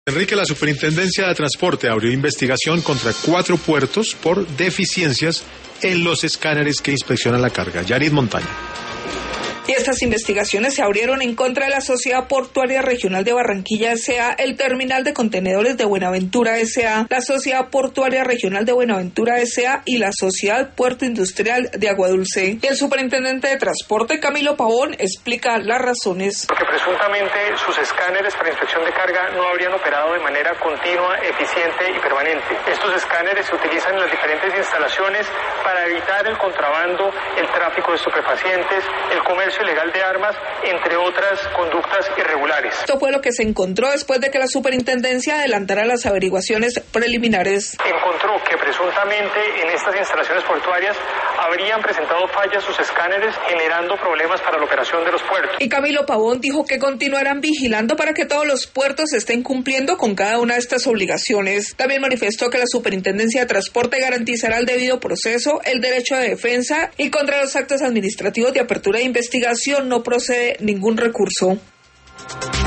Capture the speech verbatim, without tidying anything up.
Enrique, la Superintendencia de Transporte abrió investigación contra cuatro puertos por deficiencias en los escáneres que inspeccionan la carga. Yarid Montaño. Y estas investigaciones se abrieron en contra de la Sociedad Portuaria Regional de Barranquilla S A, el Terminal de Contenedores de Buenaventura S A, la Sociedad Portuaria Regional de Buenaventura S A y la Sociedad Puerto Industrial de Aguadulce. El superintendente de Transporte, Camilo Pavón, explica las razones. Porque presuntamente sus escáneres para inspección de carga no habrían operado de manera continua, eficiente y permanente. Estos escáneres se utilizan en las diferentes instalaciones para evitar el contrabando, el tráfico de estupefacientes, el comercio ilegal de armas, entre otras conductas irregulares. Esto fue lo que se encontró después de que la superintendencia adelantara las averiguaciones preliminares. Encontró que presuntamente en estas instalaciones portuarias habrían presentado fallas sus escáneres, generando problemas para la operación de los puertos. Y Camilo Pavón dijo que continuarán vigilando para que todos los puertos estén cumpliendo con cada una de estas obligaciones. También manifestó que la Superintendencia de Transporte garantizará el debido proceso, el derecho de defensa y contra los actos administrativos de apertura de investigación no procede ningún recurso.